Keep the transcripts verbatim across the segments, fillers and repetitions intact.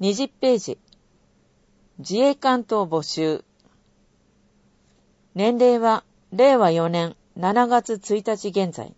にじゅっページ、自衛官等募集。年齢はれいわよねんしちがつついたち現在。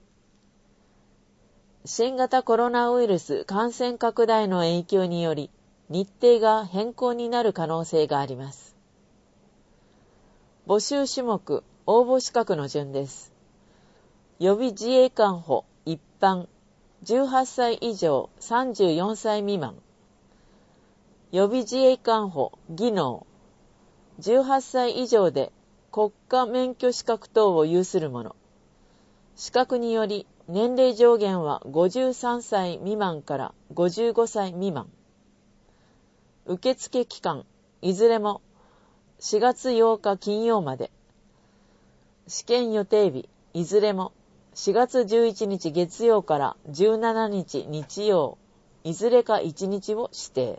新型コロナウイルス感染拡大の影響により、日程が変更になる可能性があります。募集種目、応募資格の順です。予備自衛官補一般、じゅうはっさい以上さんじゅうよんさい未満。予備自衛官補技能、じゅうはっさい以上で国家免許資格等を有する者。資格により年齢上限はごじゅうさんさい未満からごじゅうごさい未満。受付期間、いずれもしがつようか金曜まで。試験予定日、いずれもしがつじゅういちにち月曜からじゅうしちにち日曜、いずれかいちにちを指定。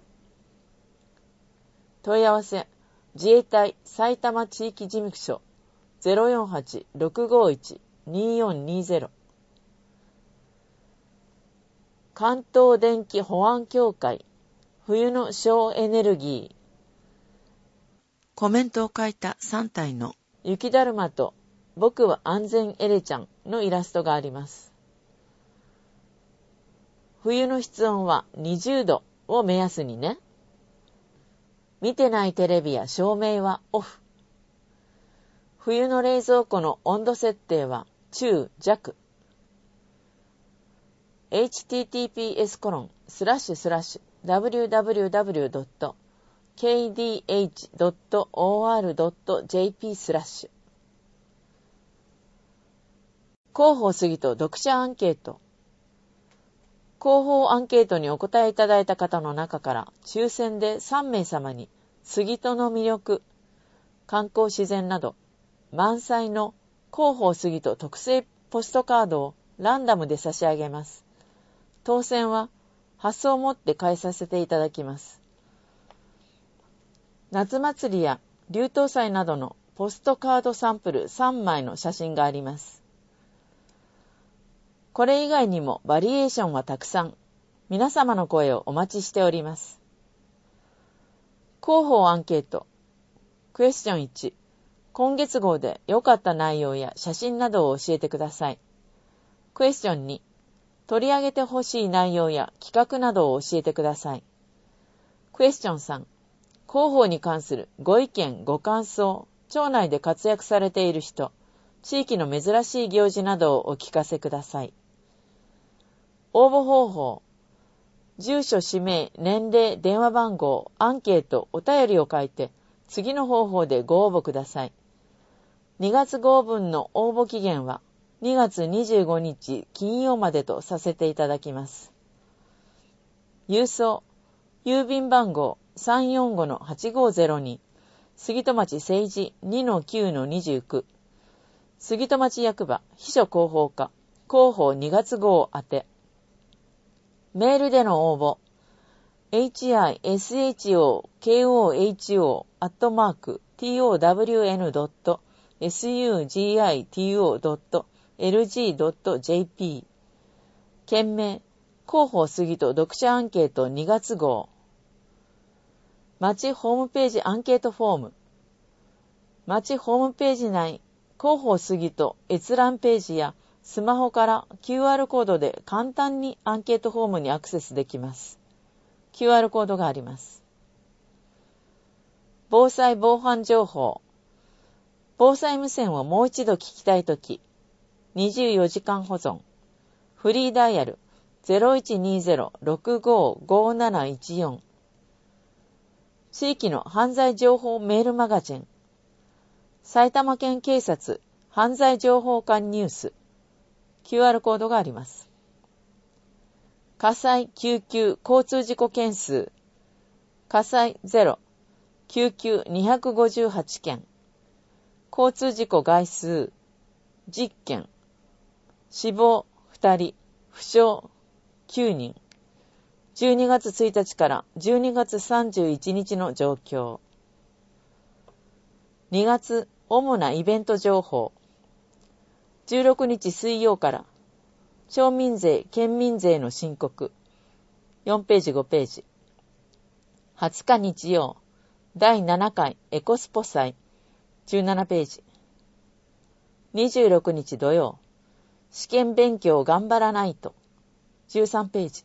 問い合わせ、自衛隊埼玉地域事務所 ゼロよんはち ろくごいち によんにゼロ。関東電気保安協会冬の省エネルギー。コメントを書いたさんたいの雪だるまと僕は安全エレちゃんのイラストがあります。冬の室温はにじゅうどを目安にね。見てないテレビや照明はオフ。冬の冷蔵庫の温度設定は中弱。エイチティーティーピーエスコロンスラッシュスラッシュダブリューダブリューダブリュードットケーディーエイチドットオーアールドットジェーピー スラッシュ。広報杉と読者アンケート。広報アンケートにお答えいただいた方の中から抽選でさんめいさまに杉戸の魅力、観光自然など満載の広報杉戸特製ポストカードをランダムで差し上げます。当選は発送をもって返させていただきます。夏祭りや流冬祭などのポストカードサンプルさんまいの写真があります。これ以外にもバリエーションはたくさん。皆様の声をお待ちしております。広報アンケート。クエスチョンいち。今月号で良かった内容や写真などを教えてください。クエスチョンに。取り上げてほしい内容や企画などを教えてください。クエスチョンさん。広報に関するご意見、ご感想、町内で活躍されている人、地域の珍しい行事などをお聞かせください。応募方法。住所、氏名、年齢、電話番号、アンケート、お便りを書いて、次の方法でご応募ください。にがつ号分の応募期限はにがつにじゅうごにち金曜までとさせていただきます。郵送、郵便番号 さんよんごのはちごゼロに 杉戸町政治 にのきゅうのにじゅうきゅう 杉戸町役場秘書広報課広報にがつ号宛て。メールでの応募 エイチアイエスエイチオーケーオーエイチオー アットマーク ティーオーダブリューエヌドットエスユージーアイティーオードットエルジードットジェーピー。件名、広報杉戸読者アンケートにがつ号。町ホームページアンケートフォーム。町ホームページ内、広報杉戸閲覧ページやスマホから キューアール コードで簡単にアンケートフォームにアクセスできます。キューアール コードがあります。防災防犯情報。防災無線をもう一度聞きたいとき、にじゅうよじかん保存。フリーダイヤル ゼロいちにゼロ ろくご ごなないちよん。地域の犯罪情報メールマガジン。埼玉県警察犯罪情報館ニュース。キューアール コードがあります。火災救急交通事故件数。火災ゼロ。救急にひゃくごじゅうはちけん。交通事故概数じゅっけん。死亡ふたり、負傷きゅうにん。じゅうにがつついたちからじゅうにがつさんじゅういちにちの状況。にがつ主なイベント情報。じゅうろくにち水曜から町民税、県民税の申告。よんページごページ。 はつか日曜、だいななかいエコスポ祭、じゅうななページ。にじゅうろくにち土曜、試験勉強頑張らないと、じゅうさんページ。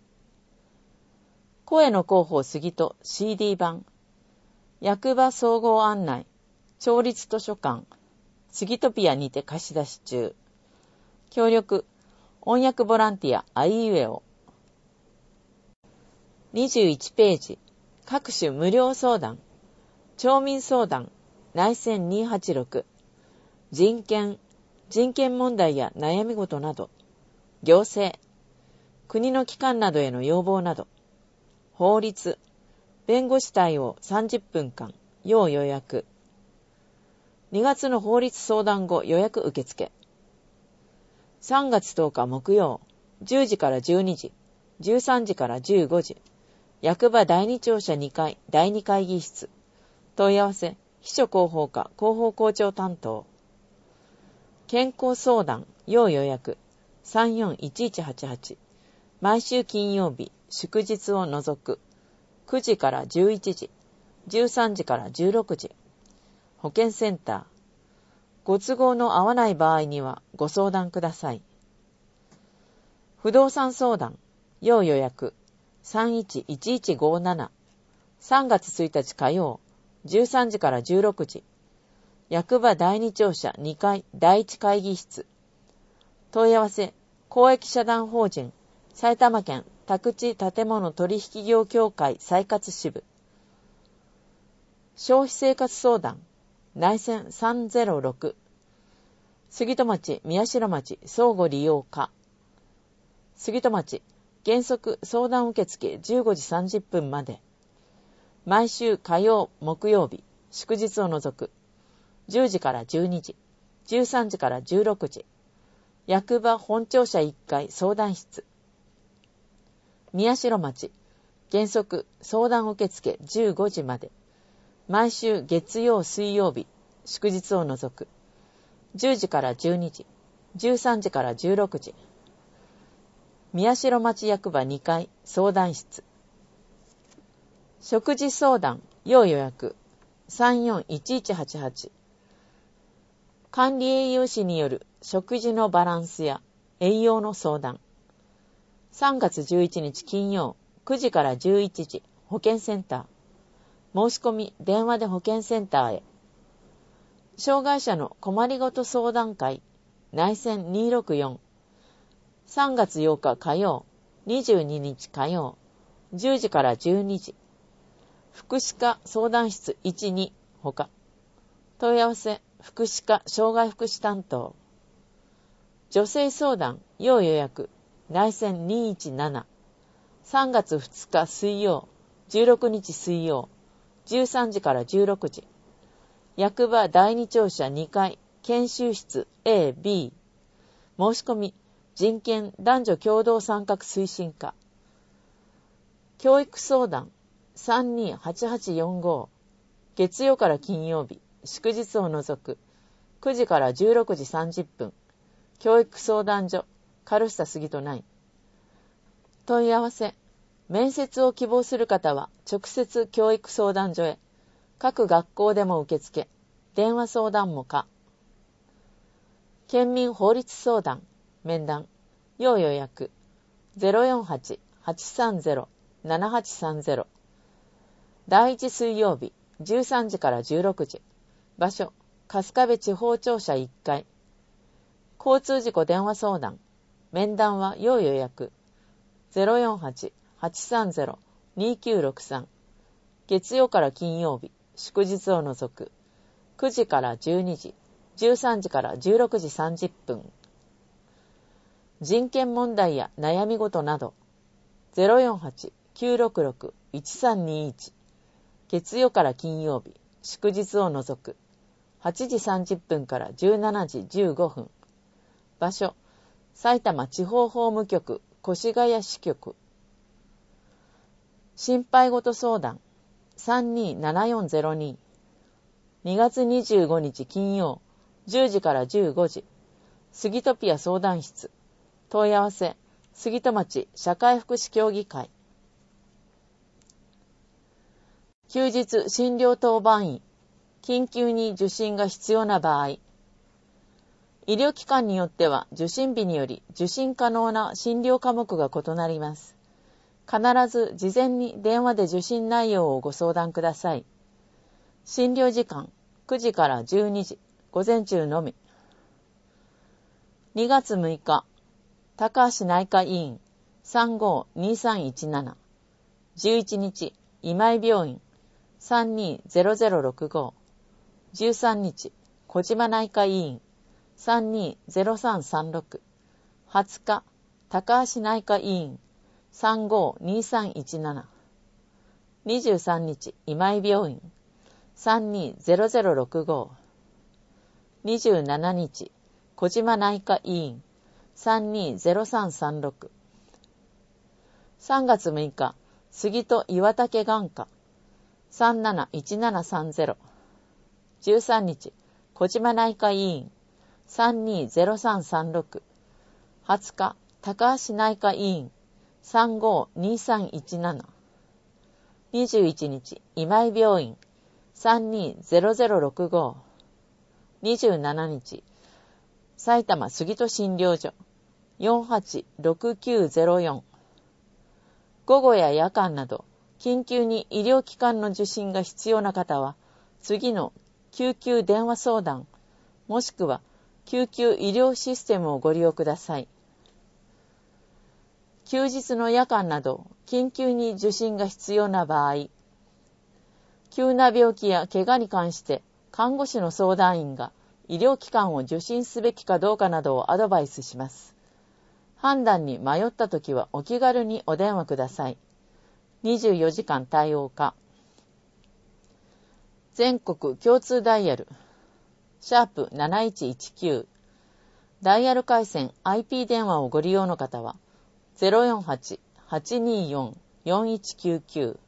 声の広報杉戸 シーディー 版、役場総合案内、町立図書館、杉戸ピアにて貸し出し中。協力、音訳ボランティア、あいうえお。にじゅういちページ、各種無料相談、町民相談、内戦にひゃくはちじゅうろく、人権、人権問題や悩み事など、行政、国の機関などへの要望など、法律、弁護士対応さんじゅっぷんかん、要予約。にがつの法律相談後予約受付。さんがつとおか木曜、じゅうじからじゅうにじ、じゅうさんじからじゅうごじ、役場だいに庁舎にかいだいに会議室。問い合わせ、秘書広報課広報校長担当。健康相談、要予約、さんよんいちいちはちはち。毎週金曜日、祝日を除く。くじからじゅういちじ、じゅうさんじからじゅうろくじ。保健センター。ご都合の合わない場合にはご相談ください。不動産相談、要予約、さんいちいちいちごなな。さんがつついたち火曜、じゅうさんじからじゅうろくじ。役場だいに庁舎にかいだいいち会議室。問い合わせ、公益社団法人、埼玉県宅地建物取引業協会再活支部。消費生活相談、内線さんぜろろく。杉戸町、宮代町、相互利用課。杉戸町、原則相談受付じゅうごじさんじゅっぷんまで。毎週火曜、木曜日、祝日を除く。じゅうじからじゅうにじ、じゅうさんじからじゅうろくじ。役場本庁舎いっかい相談室。宮代町、原則相談受付じゅうごじまで。毎週月曜、水曜日、祝日を除く。じゅうじからじゅうにじ、じゅうさんじからじゅうろくじ。宮代町役場にかい相談室。食事相談、要予約、さんよんいちいちはちはち。管理栄養士による食事のバランスや栄養の相談。さんがつじゅういちにち金曜、くじからじゅういちじ、保健センター。申し込み、電話で保健センターへ。障害者の困りごと相談会、内線にひゃくろくじゅうよん。さんがつようか火曜、にじゅうににち火曜、じゅうじからじゅうにじ。福祉課相談室いち、にほか。問い合わせ、福祉課障害福祉担当。女性相談、要予約、内線にひゃくじゅうなな。さんがつふつか水曜、じゅうろくにち水曜、じゅうさんじからじゅうろくじ。役場だいに庁舎にかい、研修室 エービー。申し込み、人権男女共同参画推進課。教育相談、さんにはちはちよんご。月曜から金曜日、祝日を除く。くじからじゅうろくじさんじゅっぷん。教育相談所、カルスタ杉戸内。問い合わせ、面接を希望する方は直接教育相談所へ。各学校でも受付、電話相談も可。県民法律相談、面談、要予約、ゼロよんはち はちさんゼロ ななはちさんゼロ。だいいち水曜日、じゅうさんじからじゅうろくじ。場所、春日部地方庁舎いっかい。交通事故電話相談、面談は要予約、ゼロよんはち はちさんゼロ にきゅうろくさん。月曜から金曜日、祝日を除く。くじからじゅうにじ、じゅうさんじからじゅうろくじさんじゅっぷん。人権問題や悩み事など、ゼロよんはち きゅうろくろく いちさんにいち。月曜から金曜日、祝日を除く。はちじさんじゅっぷんからじゅうしちじじゅうごふん。場所、埼玉地方法務局越谷支局。心配事相談、さんにーななよんゼロに。にがつにじゅうごにち金曜、じゅうじからじゅうごじ。杉戸ピア相談室。問い合わせ、杉戸町社会福祉協議会。 休日診療当番医、緊急に受診が必要な場合、医療機関によっては受診日により受診可能な診療科目が異なります。必ず事前に電話で受診内容をご相談ください。診療時間くじからじゅうにじ、午前中のみ。にがつむいか、高橋内科医院 さんごーにさんいちなな。じゅういちにち、今井病院 さんにーぜろぜろろくご。じゅうさんにち、小島内科医院 さんにーぜろさんさんろく。はつか、高橋内科医院 さんごーにさんいちなな。にじゅうさんにち、今井病院 さんにーぜろぜろろくご。にじゅうしちにち、小島内科医院 さんにーぜろさんさんろく。さんがつむいか、杉戸岩竹眼科 さんなないちななさんぜろ。じゅうさんにち、小島内科医院 さんにーぜろさんさんろく。はつか、高橋内科医院 さんごーにさんいちなな。にじゅういちにち、今井病院 さんにーぜろぜろろくご。にじゅうしちにち、埼玉杉戸診療所 よんはちろくきゅうぜろよん。午後や夜間など緊急に医療機関の受診が必要な方は次の救急電話相談もしくは救急医療システムをご利用ください。休日の夜間など緊急に受診が必要な場合、急な病気や怪我に関して看護師の相談員が医療機関を受診すべきかどうかなどをアドバイスします。判断に迷ったときはお気軽にお電話ください。にじゅうよじかん対応可。全国共通ダイヤル、シャープなないちいちきゅう。ダイヤル回線 アイピー 電話をご利用の方は ゼロよんはち はちにーよん よんいちきゅうきゅう。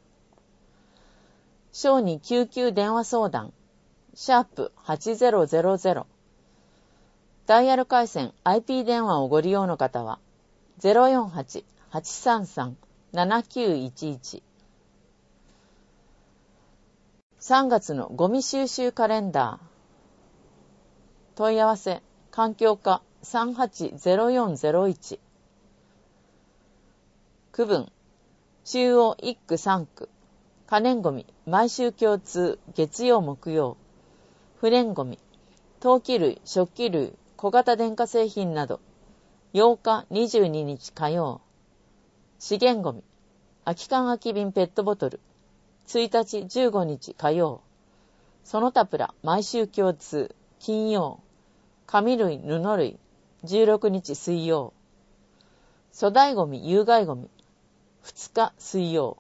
小児救急電話相談、シャープはちぜろぜろぜろ。ダイヤル回線 アイピー 電話をご利用の方は ゼロよんはち はちさんさん ななきゅういちいち。さんがつのゴミ収集カレンダー。問い合わせ、環境課 さんはちゼロよんゼロいち。区分、中央いっくさんく。可燃ごみ、毎週共通、月曜木曜。不燃ごみ、陶器類、食器類、小型電化製品など。ようかにじゅうににち火曜。資源ごみ、空き缶空き瓶ペットボトル。ついたちじゅうごにち火曜。その他プラ、毎週共通、金曜。紙類、布類、じゅうろくにち水曜。粗大ごみ、有害ごみ、ふつか水曜。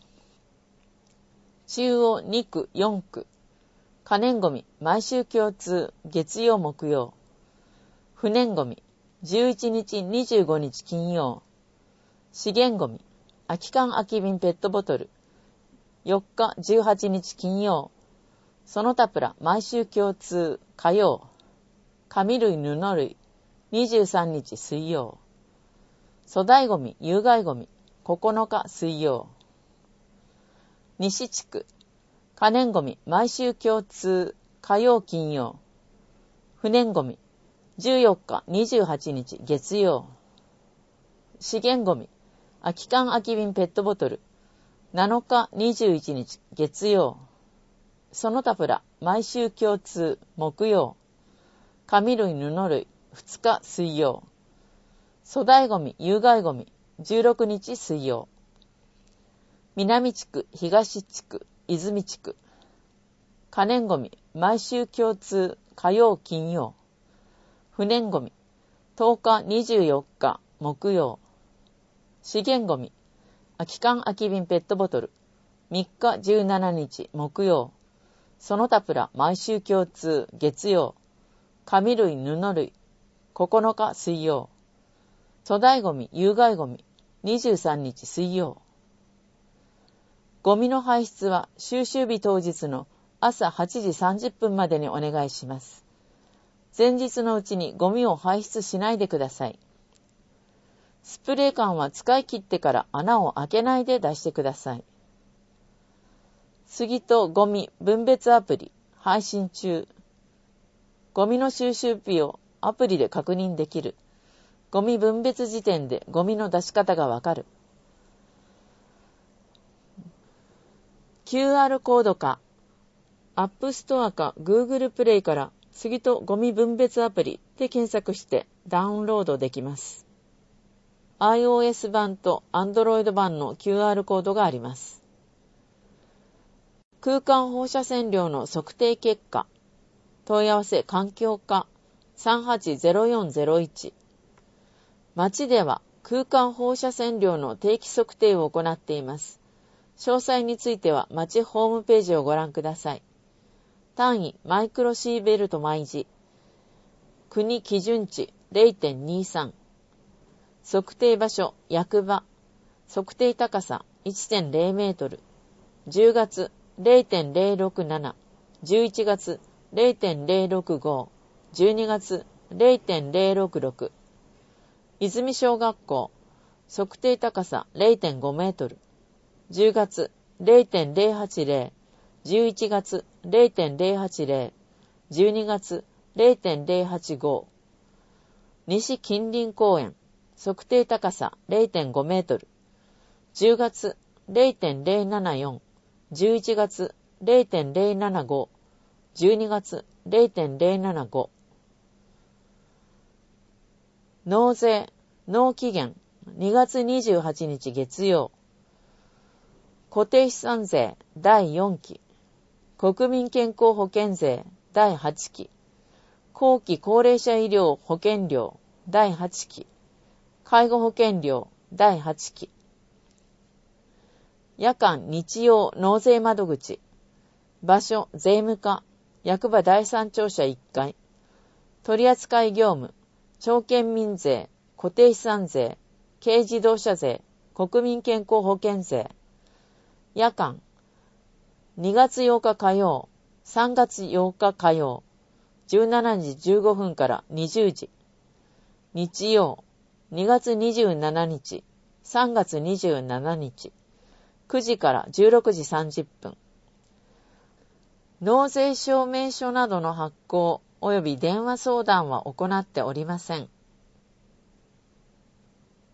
中央にくよんく。可燃ごみ、毎週共通、月曜木曜。不燃ごみ、じゅういちにちにじゅうごにち金曜。資源ごみ、空き缶空き瓶ペットボトル。よっかじゅうはちにち金曜。その他プラ、毎週共通、火曜。紙類、布類、にじゅうさんにち水曜。粗大ごみ、有害ごみ、ここのか水曜。西地区、可燃ごみ、毎週共通、火曜金曜。不燃ごみ、じゅうよっかにじゅうはちにち月曜。資源ごみ、空き缶空き瓶ペットボトル、なのかにじゅういちにち月曜。その他プラ、毎週共通、木曜。紙類、布類、ふつか水曜。粗大ごみ、有害ごみ、じゅうろくにち水曜。南地区、東地区、泉地区。可燃ごみ、毎週共通、火曜金曜。不燃ごみ、とおかにじゅうよっか木曜。資源ごみ、空き缶空き瓶ペットボトル、みっかじゅうしちにち木曜。その他プラ、毎週共通、月曜。紙類、布類、ここのか水曜。粗大ごみ、有害ごみ、にじゅうさんにち水曜。ゴミの排出は収集日当日の朝はちじさんじゅっぷんまでにお願いします。前日のうちにゴミを排出しないでください。スプレー缶は使い切ってから穴を開けないで出してください。 杉戸ゴミ分別アプリ配信中。ゴミの収集日をアプリで確認できる。ゴミ分別時点でゴミの出し方がわかる。キューアール コードか、App Store か Google プレイから杉戸ゴミ分別アプリで検索してダウンロードできます。iOS 版と Android 版の キューアール コードがあります。空間放射線量の測定結果。問い合わせ環境課 さんはちゼロよんゼロいち。町では空間放射線量の定期測定を行っています。詳細については町ホームページをご覧ください。単位マイクロシーベルト毎時。国基準値 れいてんにさん。測定場所役場。測定高さ いってんれいメートル。じゅうがつ れいてんれいろくなな。じゅういちがつ れいてんれいろくご。じゅうにがつ れいてんれいろくろく。泉小学校。測定高さ れいてんごメートル。じゅうがつ れいてんれいはちぜろ。じゅういちがつ れいてんれいはちぜろ。じゅうにがつ れいてんれいはちご。西近隣公園。測定高さ れいてんごメートル。じゅうがつ れいてんれいななよん。じゅういちがつ れいてんれいななご。じゅうにがつ れいてんれいななご。納税、納期限にがつにじゅうはちにち月曜。固定資産税だいよんき。国民健康保険税だいはちき。後期高齢者医療保険料だいはちき。介護保険料だいはちき。夜間日曜納税窓口。場所税務課。役場第三庁舎いっかい。取扱業務。町県民税。固定資産税。軽自動車税。国民健康保険税。夜間。にがつようか火曜。さんがつようか火曜。じゅうしちじじゅうごふんからにじゅうじ。日曜。にがつにじゅうしちにち。さんがつにじゅうしちにち。くじからじゅうろくじさんじゅっぷん。納税証明書などの発行及び電話相談は行っておりません。